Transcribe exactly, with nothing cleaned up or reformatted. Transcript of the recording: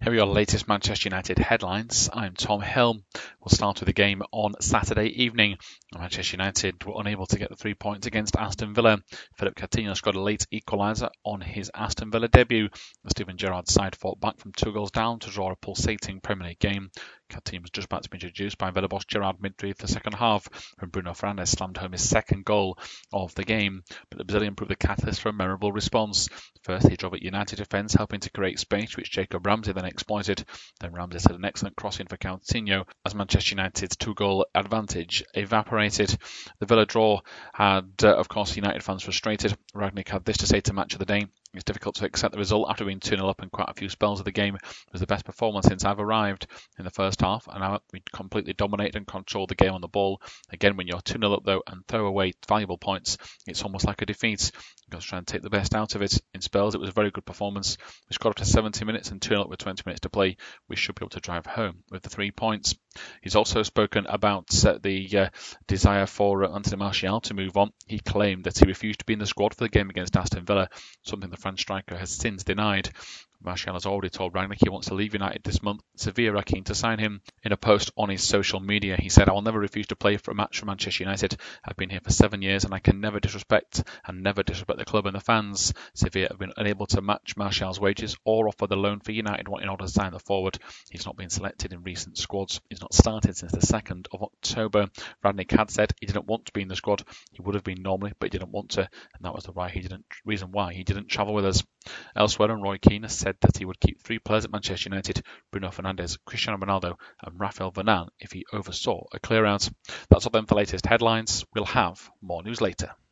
Here are your latest Manchester United headlines. I'm Tom Hill. We'll start with the game on Saturday evening. Manchester United were unable to get the three points against Aston Villa. Philippe Coutinho scored a late equaliser on his Aston Villa debut. Steven Gerrard's side fought back from two goals down to draw a pulsating Premier League game. Coutinho was just about to be introduced by Villa boss Gerrard midway through the second half when Bruno Fernandes slammed home his second goal of the game. But the Brazilian proved the catalyst for a memorable response. First, he drove at United defence, helping to create space, which Jacob Ramsey then exploited. Then Ramsey set an excellent crossing for Coutinho as Manchester United's two-goal advantage evaporated. The Villa draw had, uh, of course, United fans frustrated. Rangnick had this to say to Match of the Day. It's difficult to accept the result after being two nil up in quite a few spells of the game. It was the best performance since I've arrived in the first half, and now we completely dominated and controlled the game on the ball. Again, when you're two nil up, though, and throw away valuable points, it's almost like a defeat. You've got to try and take the best out of it. In spells, it was a very good performance. We scored up to seventy minutes and two nil up with twenty minutes to play. We should be able to drive home with the three points. He's also spoken about uh, the uh, desire for uh, Anthony Martial to move on. He claimed that he refused to be in the squad for the game against Aston Villa, something the French striker has since denied. Martial has already told Rangnick he wants to leave United this month. Sevilla are keen to sign him. In a post on his social media, he said, "I will never refuse to play for a match for Manchester United. I've been here for seven years and I can never disrespect and never disrespect the club and the fans. Sevilla have been unable to match Martial's wages or offer the loan for United in order to sign the forward. He's not been selected in recent squads. He's not started since the second of October. Rangnick had said he didn't want to be in the squad. He would have been normally, but he didn't want to, and that was the why he didn't, reason why he didn't travel with us." Elsewhere, and Roy Keane has said that he would keep three players at Manchester United: Bruno Fernandes, Cristiano Ronaldo and Rafael Varane if he oversaw a clear-out. That's all then for latest headlines. We'll have more news later.